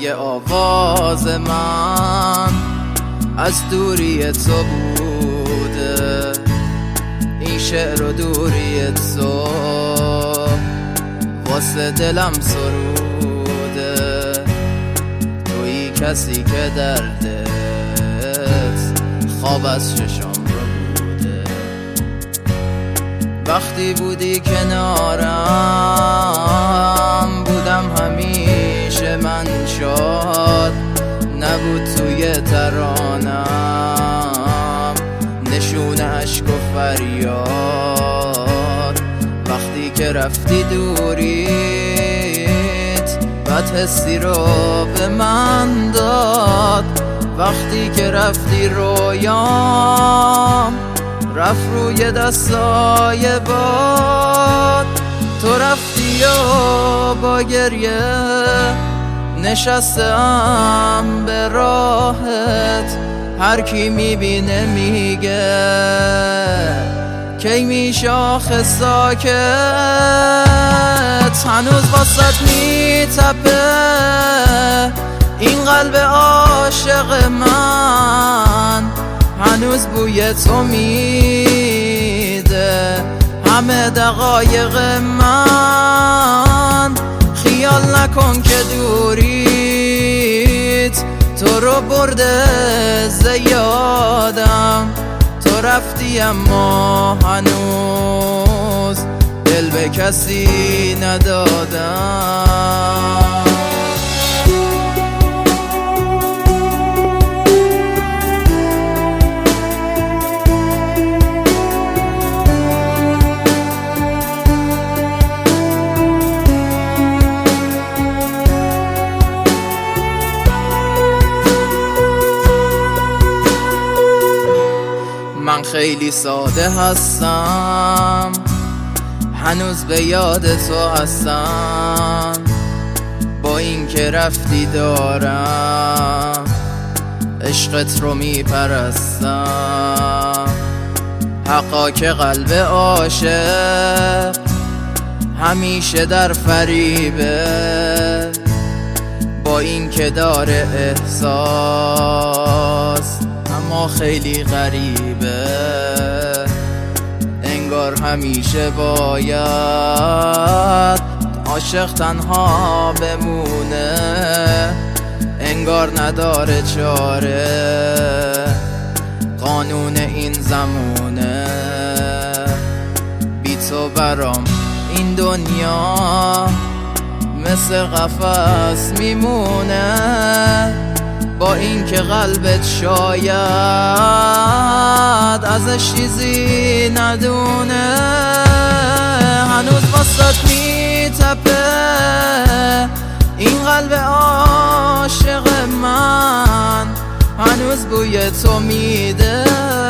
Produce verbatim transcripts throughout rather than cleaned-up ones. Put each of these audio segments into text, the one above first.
صدای آواز من از دوری تو بوده، این شعر و دوری تو واسه دلم سروده. تویی کسی که دردت خواب از چشام رو بوده. وقتی بودی کنارم بودم همیشه من شاد، نبود توی ترانم نشون عشق و فریاد. وقتی که رفتی دوریت بد حسی رو به من داد. وقتی که رفتی رویام رفت روی دستای باد. تو رفتی و با گریه نشستم به راهت، هر کی میبینه میگه کی میشه آخه ساکت. هنوز واسط میتپه این قلب عاشق من، هنوز بوی تو میده همه دقایق من. خیال نکن که دوریت تو رو برده زیادم. تو رفتی اما هنوز دل به کسی ندادم. من خیلی ساده هستم، هنوز به یاد تو هستم. با این که رفتی دارم عشقت رو میپرستم. حقا که قلب عاشق همیشه در فریبه، با این که داره احساس اما خیلی غریبه. انگار همیشه باید عاشق تنها بمونه، انگار نداره چاره قانون این زمونه. بی تو برام این دنیا مثل قفس میمونه، با این که قلبت شاید ازش چیزی ندونه. هنوز واسط میتپه این قلب عاشق من، هنوز بوی تو میده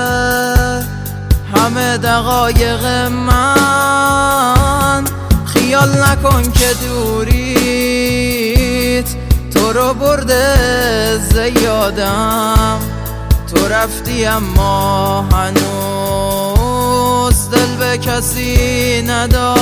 همه دقایق من. خیال نکن که دوریت تو رو برده زیادم. تو رفتی اما هنوز دل به کسی ندادم.